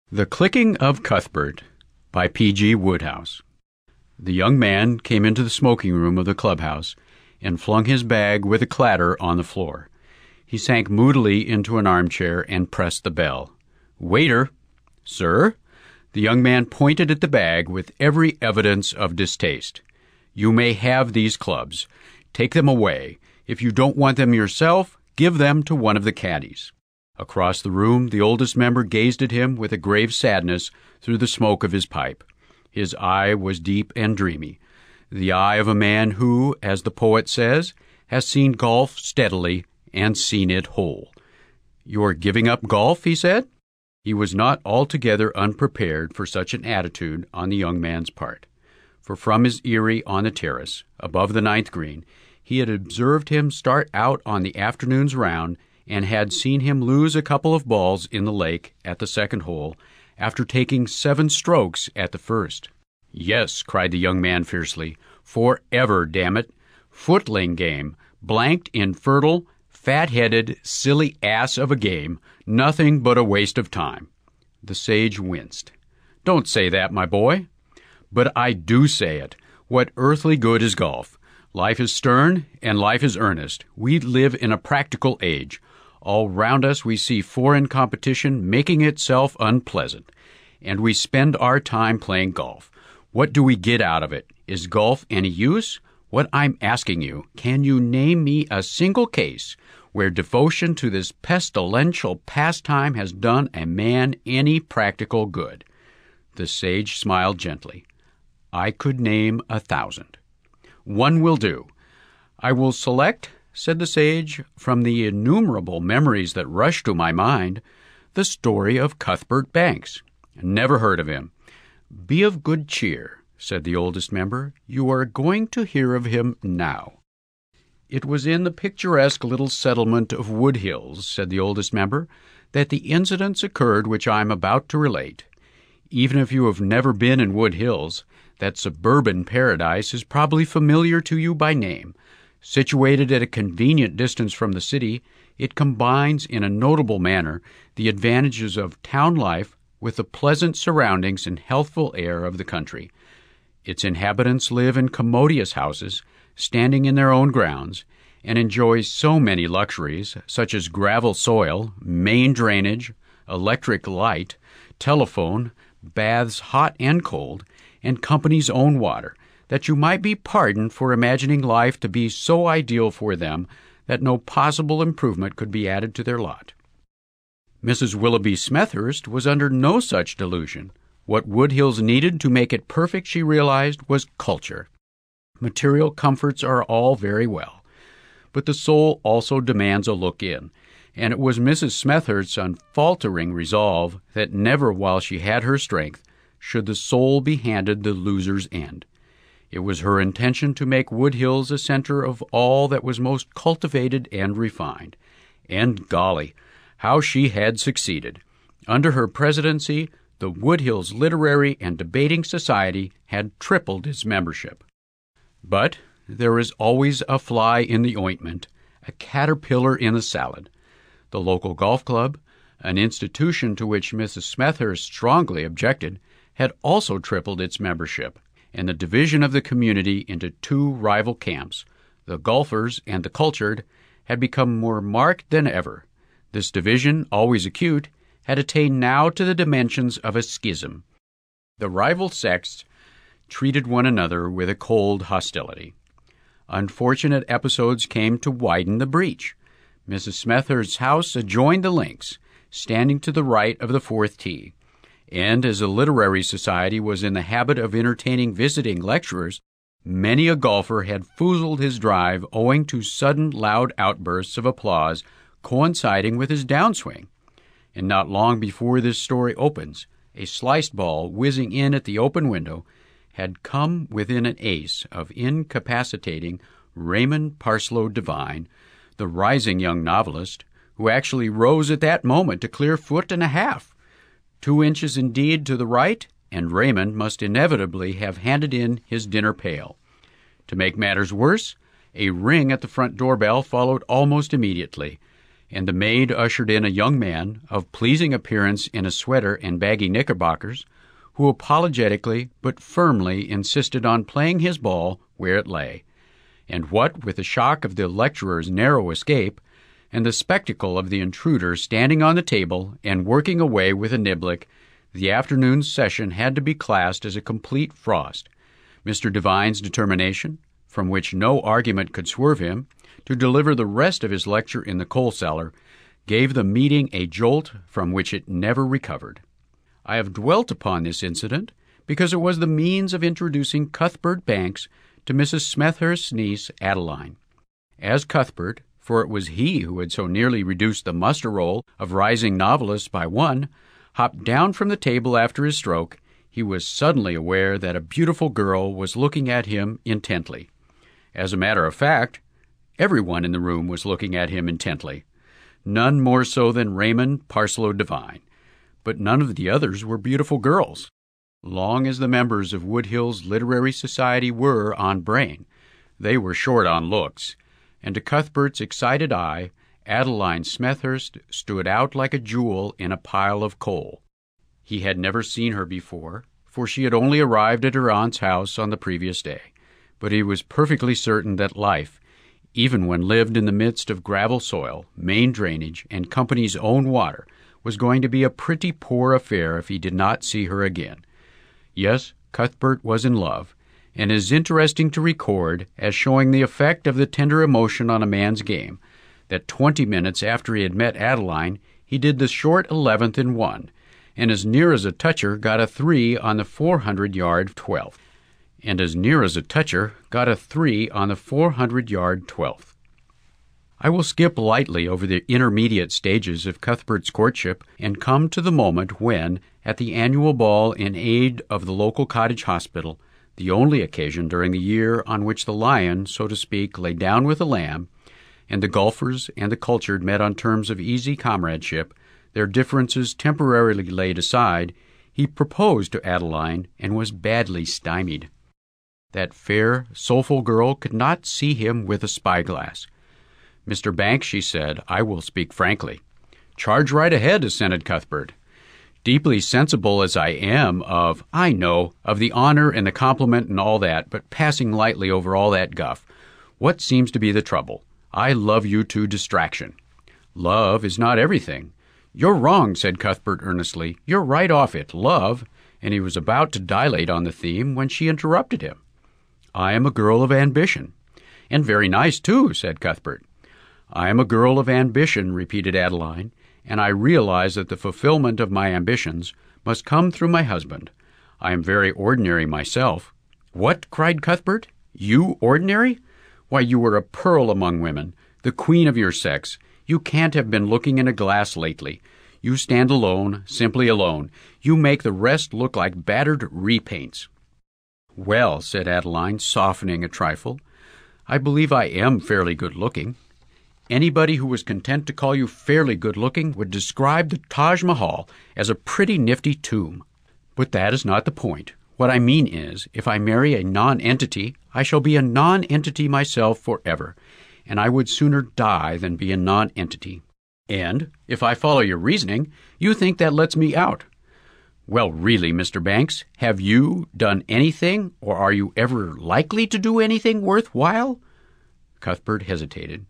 The Clicking of Cuthbert by P.G. Wodehouse. The young man came into the smoking room of the clubhouse and flung his bag with a clatter on the floor. He sank moodily into an armchair and pressed the bell. "Waiter!" "Sir?" The young man pointed at the bag with every evidence of distaste. "You may have these clubs. Take them away. If you don't want them yourself, give them to one of the caddies." Across the room, the oldest member gazed at him with a grave sadness through the smoke of his pipe. His eye was deep and dreamy, the eye of a man who, as the poet says, has seen golf steadily and seen it whole. "You're giving up golf?" he said. He was not altogether unprepared for such an attitude on the young man's part, for from his eyrie on the terrace, above the ninth green, he had observed him start out on the afternoon's round and had seen him lose a couple of balls in the lake at the second hole after taking 7 strokes at the first. "Yes," cried the young man fiercely, "forever, damn it! Footling game, blanked, infertile, fat-headed, silly ass of a game, nothing but a waste of time." The sage winced. "Don't say that, my boy." "But I do say it. What earthly good is golf? Life is stern, and life is earnest. We live in a practical age. All round us we see foreign competition making itself unpleasant, and we spend our time playing golf. What do we get out of it? Is golf any use? What I'm asking you, can you name me a single case where devotion to this pestilential pastime has done a man any practical good?" The sage smiled gently. "I could name 1,000. One will do. I will select," said the sage, "from the innumerable memories that rush to my mind, the story of Cuthbert Banks. Never heard of him." "Be of good cheer," said the oldest member. "You are going to hear of him now." "It was in the picturesque little settlement of Wood Hills," said the oldest member, "that the incidents occurred which I am about to relate. Even if you have never been in Wood Hills, that suburban paradise is probably familiar to you by name. Situated at a convenient distance from the city, it combines in a notable manner the advantages of town life with the pleasant surroundings and healthful air of the country. Its inhabitants live in commodious houses, standing in their own grounds, and enjoy so many luxuries, such as gravel soil, main drainage, electric light, telephone, baths hot and cold, and company's own water, that you might be pardoned for imagining life to be so ideal for them that no possible improvement could be added to their lot. Mrs. Willoughby Smethurst was under no such delusion. What Wood Hills needed to make it perfect, she realized, was culture. Material comforts are all very well, but the soul also demands a look in, and it was Mrs. Smethurst's unfaltering resolve that never while she had her strength should the soul be handed the loser's end. It was her intention to make Wood Hills a center of all that was most cultivated and refined. And golly, how she had succeeded! Under her presidency, the Wood Hills Literary and Debating Society had tripled its membership. But there is always a fly in the ointment, a caterpillar in the salad. The local golf club, an institution to which Mrs. Smethurst strongly objected, had also tripled its membership, and the division of the community into 2 rival camps, the golfers and the cultured, had become more marked than ever. This division, always acute, had attained now to the dimensions of a schism. The rival sects treated one another with a cold hostility. Unfortunate episodes came to widen the breach. Mrs. Smethurst's house adjoined the links, standing to the right of the 4th tee. And as a literary society was in the habit of entertaining visiting lecturers, many a golfer had foozled his drive owing to sudden loud outbursts of applause coinciding with his downswing. And not long before this story opens, a sliced ball whizzing in at the open window had come within an ace of incapacitating Raymond Parsloe Devine, the rising young novelist, who actually rose at that moment to clear 1.5 feet. 2 inches indeed to the right, and Raymond must inevitably have handed in his dinner pail. To make matters worse, a ring at the front doorbell followed almost immediately, and the maid ushered in a young man of pleasing appearance in a sweater and baggy knickerbockers, who apologetically but firmly insisted on playing his ball where it lay. And what with the shock of the lecturer's narrow escape, and the spectacle of the intruder standing on the table and working away with a niblick, the afternoon's session had to be classed as a complete frost. Mr. Devine's determination, from which no argument could swerve him, to deliver the rest of his lecture in the coal cellar, gave the meeting a jolt from which it never recovered. I have dwelt upon this incident because it was the means of introducing Cuthbert Banks to Mrs. Smethurst's niece, Adeline. As Cuthbert, for it was he who had so nearly reduced the muster roll of rising novelists by one, hopped down from the table after his stroke, he was suddenly aware that a beautiful girl was looking at him intently. As a matter of fact, everyone in the room was looking at him intently, none more so than Raymond Parsloe Devine. But none of the others were beautiful girls. Long as the members of Wood Hills Literary Society were on brain, they were short on looks, and to Cuthbert's excited eye, Adeline Smethurst stood out like a jewel in a pile of coal. He had never seen her before, for she had only arrived at her aunt's house on the previous day, but he was perfectly certain that life, even when lived in the midst of gravel soil, main drainage, and company's own water, was going to be a pretty poor affair if he did not see her again. Yes, Cuthbert was in love, and it is interesting to record, as showing the effect of the tender emotion on a man's game, that 20 minutes after he had met Adeline, he did the short 11th in one, and as near as a toucher got a 3 on the 400-yard 12th, and as near as a toucher got a 3 on the 400-yard 12th. I will skip lightly over the intermediate stages of Cuthbert's courtship and come to the moment when, at the annual ball in aid of the local cottage hospital, the only occasion during the year on which the lion, so to speak, lay down with the lamb, and the golfers and the cultured met on terms of easy comradeship, their differences temporarily laid aside, he proposed to Adeline and was badly stymied. That fair, soulful girl could not see him with a spyglass. "Mr. Banks," she said, "I will speak frankly." "Charge right ahead," assented Cuthbert. "Deeply sensible as I am of the honor and the compliment and all that, but passing lightly over all that guff, what seems to be the trouble? I love you to distraction." "Love is not everything." "You're wrong," said Cuthbert earnestly. "You're right off it. Love," and he was about to dilate on the theme when she interrupted him. "I am a girl of ambition." "And very nice, too," said Cuthbert. "I am a girl of ambition," repeated Adeline, "and I realize that the fulfillment of my ambitions must come through my husband. I am very ordinary myself." "What?" cried Cuthbert. "You ordinary? Why, you are a pearl among women, the queen of your sex. You can't have been looking in a glass lately. You stand alone, simply alone. You make the rest look like battered repaints." "Well," said Adeline, softening a trifle, "I believe I am fairly good-looking. Anybody who was content to call you fairly good-looking would describe the Taj Mahal as a pretty nifty tomb. But that is not the point. What I mean is, if I marry a non-entity, I shall be a non-entity myself forever, and I would sooner die than be a non-entity. And, if I follow your reasoning, you think that lets me out. Well, really, Mr. Banks, have you done anything, or are you ever likely to do anything worthwhile?" Cuthbert hesitated.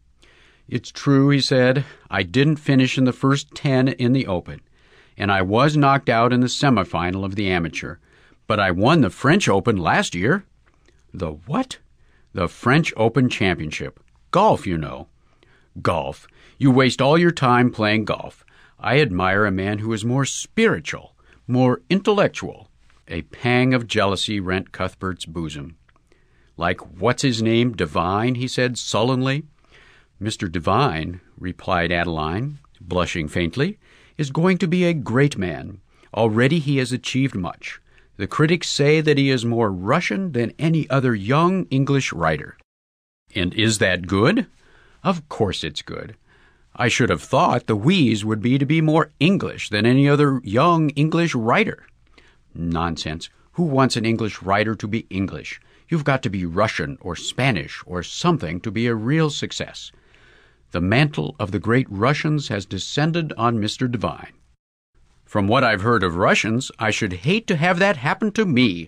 "It's true," he said, "I didn't finish in the first 10 in the Open, and I was knocked out in the semifinal of the Amateur, but I won the French Open last year." "The what?" "The French Open Championship. Golf, you know." "Golf. You waste all your time playing golf. I admire a man who is more spiritual, more intellectual." A pang of jealousy rent Cuthbert's bosom. "Like what's-his-name, Devine?" he said sullenly. "Mr. Devine," replied Adeline, blushing faintly, "is going to be a great man. Already he has achieved much. The critics say that he is more Russian than any other young English writer." "And is that good?" "Of course it's good. I should have thought the wheeze would be to be more English than any other young English writer." "Nonsense. Who wants an English writer to be English? You've got to be Russian or Spanish or something to be a real success." The mantle of the great Russians has descended on Mr. Devine. From what I've heard of Russians, I should hate to have that happen to me.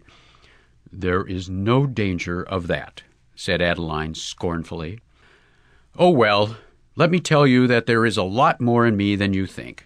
There is no danger of that, said Adeline scornfully. Oh, well, let me tell you that there is a lot more in me than you think.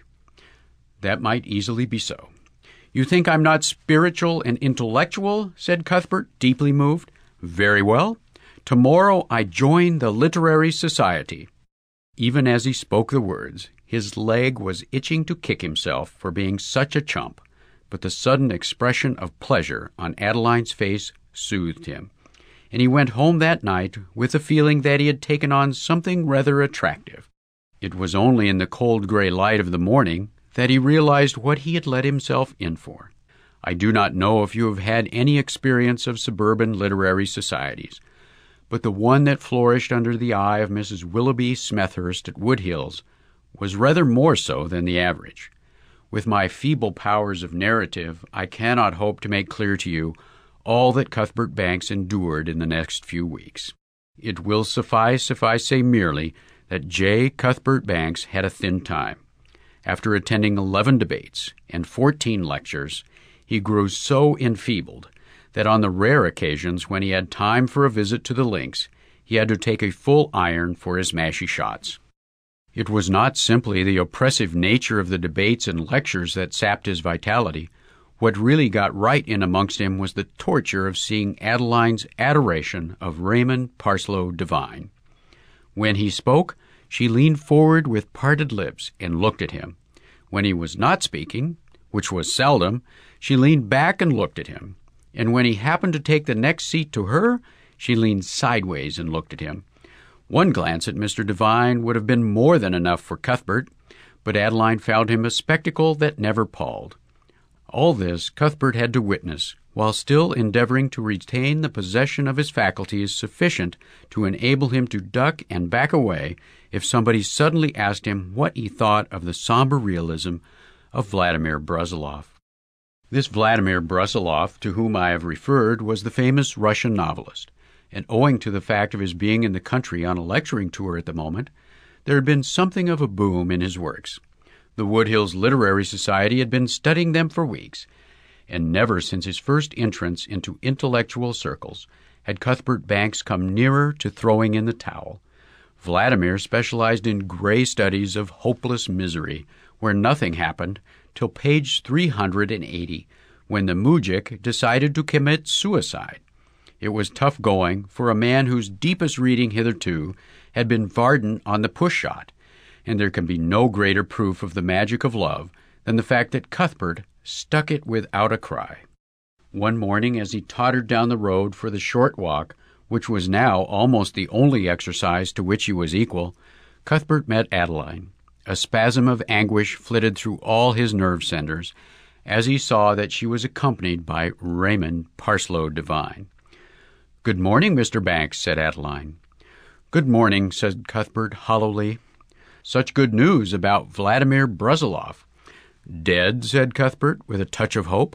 That might easily be so. You think I'm not spiritual and intellectual? Said Cuthbert, deeply moved. Very well. Tomorrow I join the Literary Society. Even as he spoke the words, his leg was itching to kick himself for being such a chump, but the sudden expression of pleasure on Adeline's face soothed him, and he went home that night with the feeling that he had taken on something rather attractive. It was only in the cold gray light of the morning that he realized what he had let himself in for. I do not know if you have had any experience of suburban literary societies, but the one that flourished under the eye of Mrs. Willoughby Smethurst at Wood Hills was rather more so than the average. With my feeble powers of narrative, I cannot hope to make clear to you all that Cuthbert Banks endured in the next few weeks. It will suffice if I say merely that J. Cuthbert Banks had a thin time. After attending 11 debates and 14 lectures, he grew so enfeebled that on the rare occasions when he had time for a visit to the links, he had to take a full iron for his mashy shots. It was not simply the oppressive nature of the debates and lectures that sapped his vitality. What really got right in amongst him was the torture of seeing Adeline's adoration of Raymond Parsloe Devine. When he spoke, she leaned forward with parted lips and looked at him. When he was not speaking, which was seldom, she leaned back and looked at him. And when he happened to take the next seat to her, she leaned sideways and looked at him. One glance at Mr. Devine would have been more than enough for Cuthbert, but Adeline found him a spectacle that never palled. All this Cuthbert had to witness, while still endeavoring to retain the possession of his faculties sufficient to enable him to duck and back away if somebody suddenly asked him what he thought of the somber realism of Vladimir Brusiloff. This Vladimir Brusiloff, to whom I have referred, was the famous Russian novelist, and owing to the fact of his being in the country on a lecturing tour at the moment, there had been something of a boom in his works. The Wood Hills Literary Society had been studying them for weeks, and never since his first entrance into intellectual circles had Cuthbert Banks come nearer to throwing in the towel. Vladimir specialized in gray studies of hopeless misery, where nothing happened till page 380, when the moujik decided to commit suicide. It was tough going for a man whose deepest reading hitherto had been Varden on the push shot, and there can be no greater proof of the magic of love than the fact that Cuthbert stuck it without a cry. One morning, as he tottered down the road for the short walk, which was now almost the only exercise to which he was equal, Cuthbert met Adeline. A spasm of anguish flitted through all his nerve centers as he saw that she was accompanied by Raymond Parsloe Devine. "Good morning, Mr. Banks," said Adeline. "Good morning," said Cuthbert hollowly. "Such good news about Vladimir Brusiloff." "Dead?" said Cuthbert, with a touch of hope.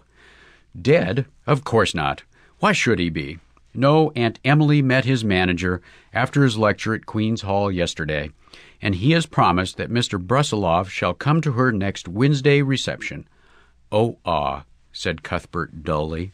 "Dead? Of course not. Why should he be? No, Aunt Emily met his manager after his lecture at Queen's Hall yesterday, and he has promised that Mr. Brusiloff shall come to her next Wednesday reception." "Oh, said Cuthbert dully.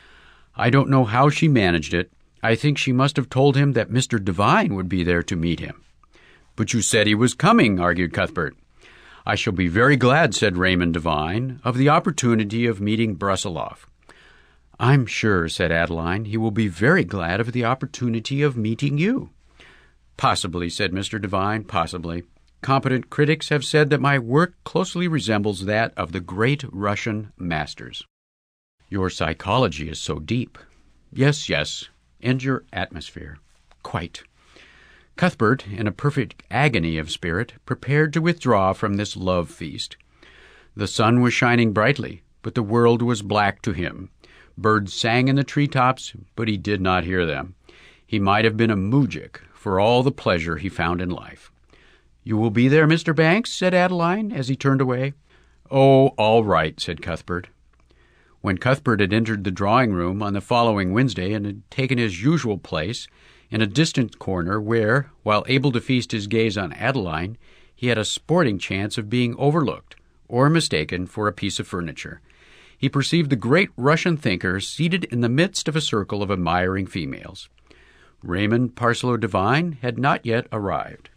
"I don't know how she managed it. I think she must have told him that Mr. Devine would be there to meet him." "But you said he was coming," argued Cuthbert. "I shall be very glad," said Raymond Devine, "of the opportunity of meeting Brusiloff." "I'm sure," said Adeline, "he will be very glad of the opportunity of meeting you." "Possibly," said Mr. Devine, "possibly. Competent critics have said that my work closely resembles that of the great Russian masters." "Your psychology is so deep." Yes, and your atmosphere." "Quite." Cuthbert, in a perfect agony of spirit, prepared to withdraw from this love feast. The sun was shining brightly, but the world was black to him. Birds sang in the treetops, but he did not hear them. He might have been a moujik for all the pleasure he found in life. "You will be there, Mr. Banks?" said Adeline, as he turned away. "Oh, all right," said Cuthbert. When Cuthbert had entered the drawing-room on the following Wednesday and had taken his usual place, in a distant corner where, while able to feast his gaze on Adeline, he had a sporting chance of being overlooked or mistaken for a piece of furniture. He perceived the great Russian thinker seated in the midst of a circle of admiring females. Raymond Parsloe Devine had not yet arrived.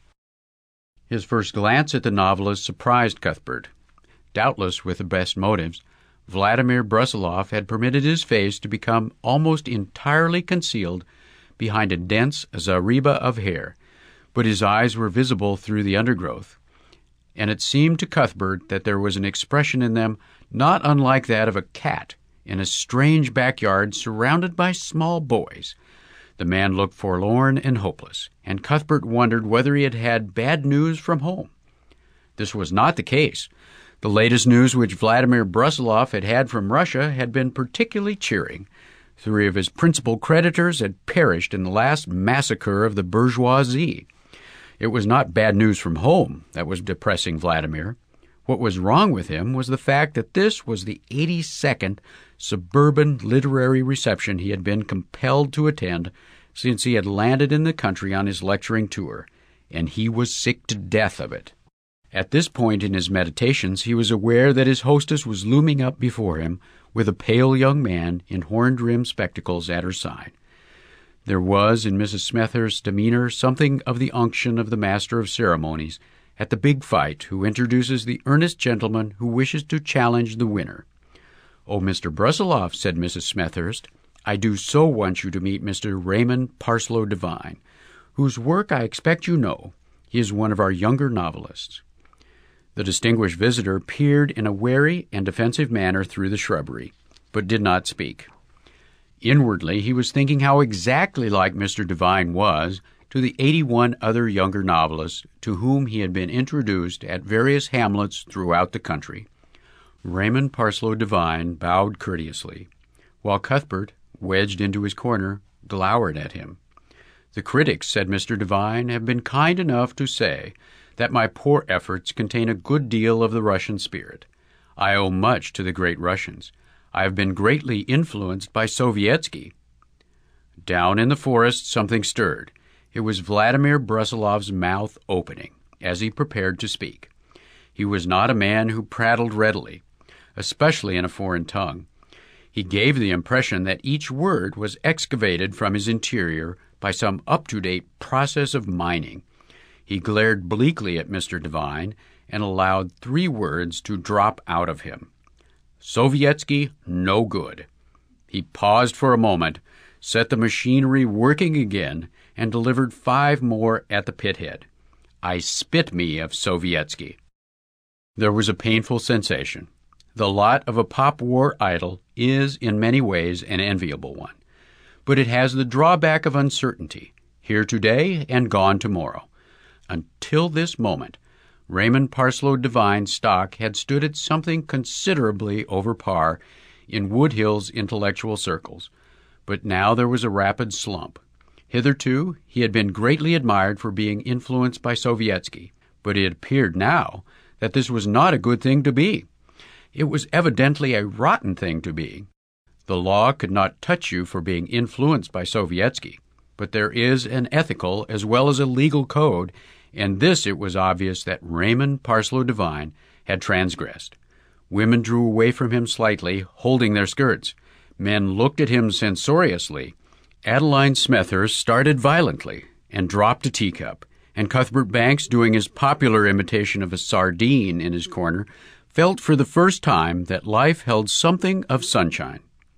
His first glance at the novelist surprised Cuthbert. Doubtless with the best motives, Vladimir Brusiloff had permitted his face to become almost entirely concealed behind a dense zareba of hair, but his eyes were visible through the undergrowth, and it seemed to Cuthbert that there was an expression in them not unlike that of a cat in a strange backyard surrounded by small boys. The man looked forlorn and hopeless, and Cuthbert wondered whether he had had bad news from home. This was not the case. The latest news which Vladimir Brusiloff had had from Russia had been particularly cheering. 3 of his principal creditors had perished in the last massacre of the bourgeoisie. It was not bad news from home that was depressing Vladimir. What was wrong with him was the fact that this was the 82nd suburban literary reception he had been compelled to attend since he had landed in the country on his lecturing tour, and he was sick to death of it. At this point in his meditations, he was aware that his hostess was looming up before him with a pale young man in horn-rimmed spectacles at her side. There was in Mrs. Smethurst's demeanor something of the unction of the master of ceremonies at the big fight who introduces the earnest gentleman who wishes to challenge the winner. "Oh, Mr. Brusiloff," said Mrs. Smethurst, "I do so want you to meet Mr. Raymond Parsloe Devine, whose work I expect you know. He is one of our younger novelists." The distinguished visitor peered in a wary and defensive manner through the shrubbery, but did not speak. Inwardly, he was thinking how exactly like Mr. Devine was to the 81 other younger novelists to whom he had been introduced at various hamlets throughout the country. Raymond Parsloe Devine bowed courteously, while Cuthbert, wedged into his corner, glowered at him. "The critics," said Mr. Devine, "have been kind enough to say that my poor efforts contain a good deal of the Russian spirit. I owe much to the great Russians. I have been greatly influenced by Sovietsky." Down in the forest something stirred. It was Vladimir Brusiloff's mouth opening, as he prepared to speak. He was not a man who prattled readily, especially in a foreign tongue. He gave the impression that each word was excavated from his interior by some up-to-date process of mining. He glared bleakly at Mr. Devine and allowed 3 words to drop out of him. "Sovietsky, no good." He paused for a moment, set the machinery working again, and delivered 5 more at the pithead. "I spit me of Sovietsky." There was a painful sensation. The lot of a pop war idol is in many ways an enviable one, but it has the drawback of uncertainty, here today and gone tomorrow. Until this moment, Raymond Parsloe Devine's stock had stood at something considerably over par in Woodhill's intellectual circles, but now there was a rapid slump. Hitherto, he had been greatly admired for being influenced by Sovietsky, but it appeared now that this was not a good thing to be. It was evidently a rotten thing to be. The law could not touch you for being influenced by Sovietsky, but there is an ethical as well as a legal code, and this it was obvious that Raymond Parsloe Devine had transgressed. Women drew away from him slightly, holding their skirts. Men looked at him censoriously. Adeline Smethurst started violently and dropped a teacup, and Cuthbert Banks, doing his popular imitation of a sardine in his corner, felt for the first time that life held something of sunshine.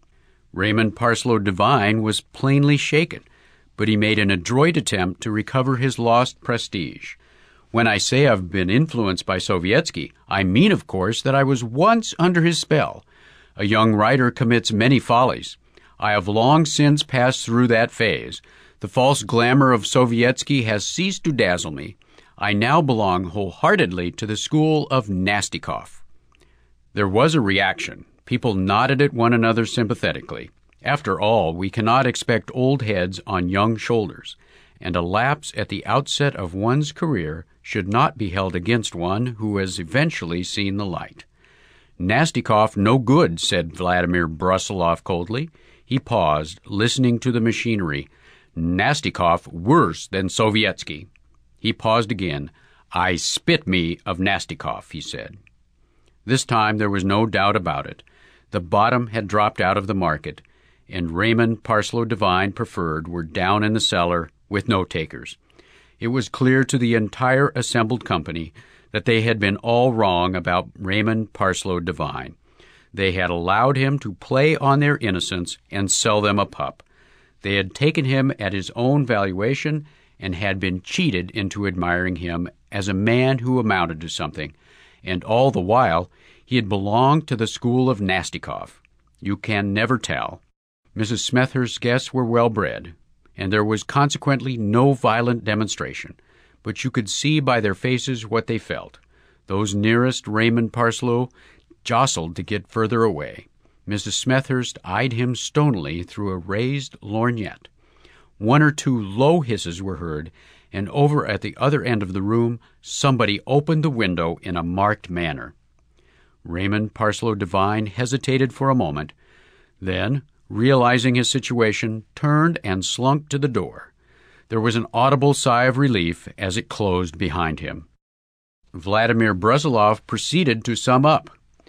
Raymond Parsloe Devine was plainly shaken, but he made an adroit attempt to recover his lost prestige. "When I say I've been influenced by Sovietsky, I mean, of course, that I was once under his spell. A young writer commits many follies. I have long since passed through that phase. The false glamour of Sovietsky has ceased to dazzle me. I now belong wholeheartedly to the school of Nastikoff." There was a reaction. People nodded at one another sympathetically. After all, we cannot expect old heads on young shoulders, and a lapse at the outset of one's career should not be held against one who has eventually seen the light. "Nastikoff no good," said Vladimir Brusiloff coldly. He paused, listening to the machinery, Nastikoff worse than Sovietsky. He paused again. I spit me of Nastikoff, he said. This time there was no doubt about it. The bottom had dropped out of the market, and Raymond Parsloe Devine Preferred were down in the cellar with no takers. It was clear to the entire assembled company that they had been all wrong about Raymond Parsloe Devine. They had allowed him to play on their innocence and sell them a pup. They had taken him at his own valuation and had been cheated into admiring him as a man who amounted to something, and all the while he had belonged to the school of Nastikoff. You can never tell. Mrs. Smethurst's guests were well-bred, and there was consequently no violent demonstration, but you could see by their faces what they felt. Those nearest Raymond Parsloe jostled to get further away. Mrs. Smethurst eyed him stonily through a raised lorgnette. One or two low hisses were heard, and over at the other end of the room somebody opened the window in a marked manner. Raymond Parsloe Devine hesitated for a moment, then, realizing his situation, turned and slunk to the door. There was an audible sigh of relief as it closed behind him. Vladimir Brusiloff proceeded to sum up.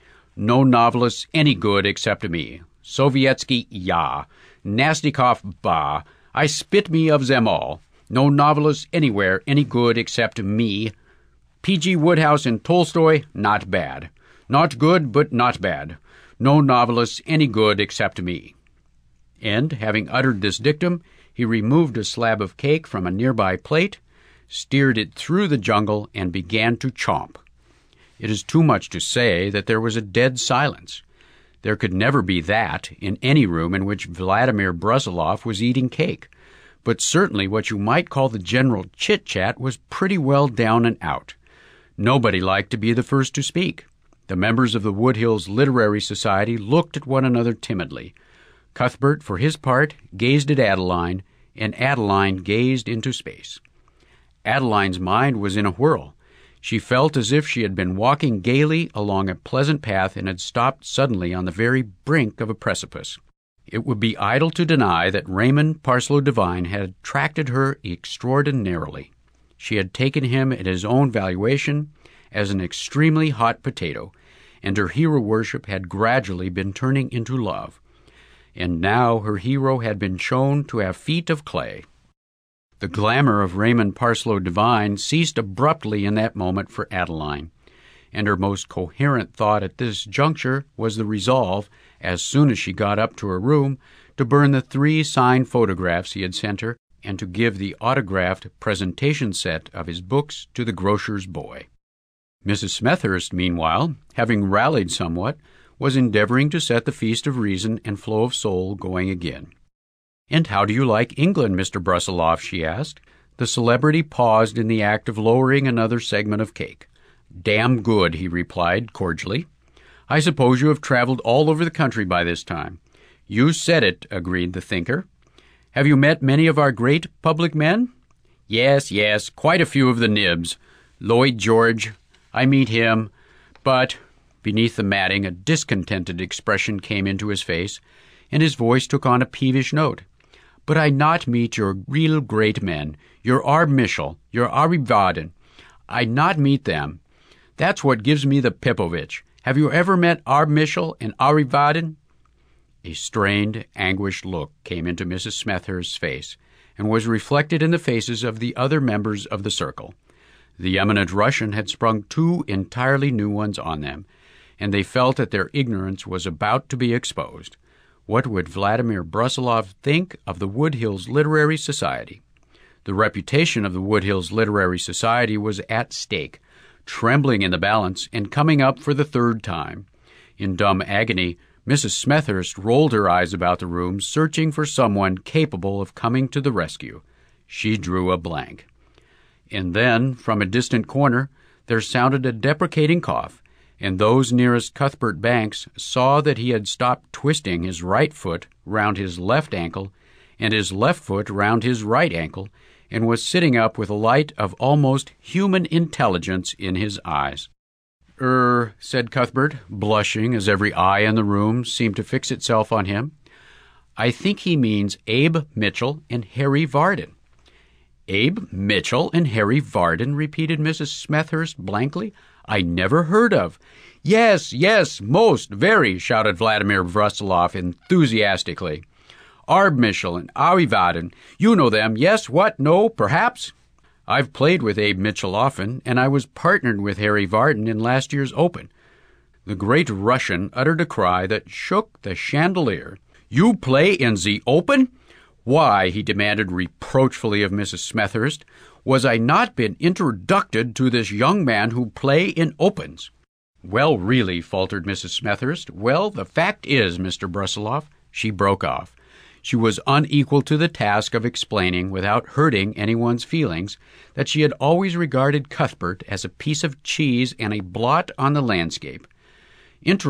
No novelists any good except me. Sovietsky, ja. Nastikoff, bah. I spit me of them all. No novelists anywhere any good except me. P.G. Wodehouse and Tolstoy, not bad. Not good, but not bad. No novelists any good except me. And, having uttered this dictum, he removed a slab of cake from a nearby plate, steered it through the jungle, and began to chomp. It is too much to say that there was a dead silence. There could never be that in any room in which Vladimir Brusiloff was eating cake, but certainly what you might call the general chit-chat was pretty well down and out. Nobody liked to be the first to speak. The members of the Wood Hills Literary Society looked at one another timidly. Cuthbert, for his part, gazed at Adeline, and Adeline gazed into space. Adeline's mind was in a whirl. She felt as if she had been walking gaily along a pleasant path and had stopped suddenly on the very brink of a precipice. It would be idle to deny that Raymond Parsloe Devine had attracted her extraordinarily. She had taken him at his own valuation as an extremely hot potato, and her hero worship had gradually been turning into love. And now her hero had been shown to have feet of clay. The glamour of Raymond Parsloe Devine ceased abruptly in that moment for Adeline, and her most coherent thought at this juncture was the resolve, as soon as she got up to her room, to burn the 3 signed photographs he had sent her and to give the autographed presentation set of his books to the grocer's boy. Mrs. Smethurst, meanwhile, having rallied somewhat, was endeavoring to set the feast of reason and flow of soul going again. "And how do you like England, Mr. Brusiloff?" she asked. The celebrity paused in the act of lowering another segment of cake. "Damn good," he replied cordially. "I suppose you have traveled all over the country by this time." "You said it," agreed the thinker. "Have you met many of our great public men?" Yes, quite a few of the nibs. Lloyd George, I meet him, but..." Beneath the matting, a discontented expression came into his face, and his voice took on a peevish note. "But I not meet your real great men, your Arbmishel, your Arreevadon. I not meet them. That's what gives me the Pipovitch. Have you ever met Arbmishel and Arreevadon?" A strained, anguished look came into Mrs. Smethurst's face, and was reflected in the faces of the other members of the circle. The eminent Russian had sprung 2 entirely new ones on them, and they felt that their ignorance was about to be exposed. What would Vladimir Brusiloff think of the Wood Hills Literary Society? The reputation of the Wood Hills Literary Society was at stake, trembling in the balance and coming up for the 3rd time. In dumb agony, Mrs. Smethurst rolled her eyes about the room, searching for someone capable of coming to the rescue. She drew a blank. And then, from a distant corner, there sounded a deprecating cough, and those nearest Cuthbert Banks saw that he had stopped twisting his right foot round his left ankle and his left foot round his right ankle, and was sitting up with a light of almost human intelligence in his eyes. Said Cuthbert, blushing as every eye in the room seemed to fix itself on him. I think he means Abe Mitchell and Harry Vardon." "Abe Mitchell and Harry Vardon?" repeated Mrs. Smethurst blankly. "I never heard of." "Yes, yes, most, very," shouted Vladimir Brusiloff enthusiastically. "Arbmishel and Arreevadon, you know them, yes, what, no, perhaps?" "I've played with Abe Mitchell often, and I was partnered with Harry Vardon in last year's Open." The great Russian uttered a cry that shook the chandelier. "You play in the Open? Why," he demanded reproachfully of Mrs. Smethurst, "was I not been introducted to this young man who play in Opens?" "Well, really," faltered Mrs. Smethurst, "well, the fact is, Mr. Brusiloff," she broke off. She was unequal to the task of explaining, without hurting anyone's feelings, that she had always regarded Cuthbert as a piece of cheese and a blot on the landscape.